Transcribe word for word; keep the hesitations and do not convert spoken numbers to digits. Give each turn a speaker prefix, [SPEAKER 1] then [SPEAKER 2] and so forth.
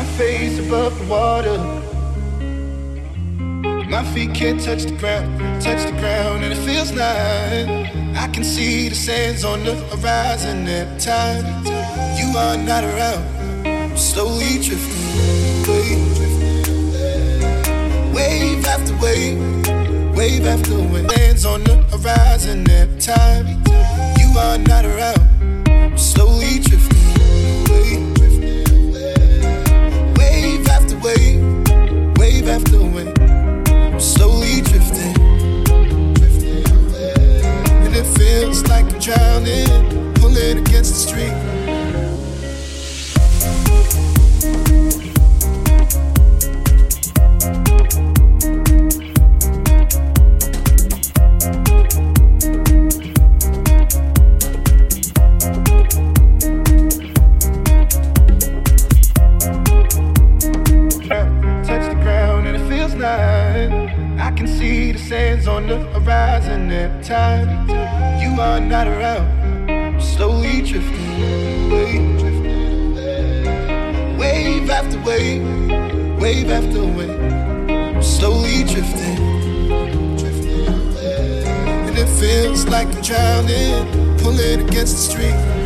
[SPEAKER 1] face above the water. My feet can't touch the ground, touch the ground, and it feels like I can see the sands on the horizon every time you are not around. I'm slowly drifting away, wave after wave, wave after wave. Sands on the horizon every time you are not around. I'm slowly drifting away, wave after wave, wave after wave. Slowly drifting, and it feels like I'm drowning, pulling against the street. I can see the sands on the horizon every time you are not around. I'm slowly drifting away, wave after wave, wave after wave. I'm slowly drifting, and it feels like I'm drowning, pulling against the street.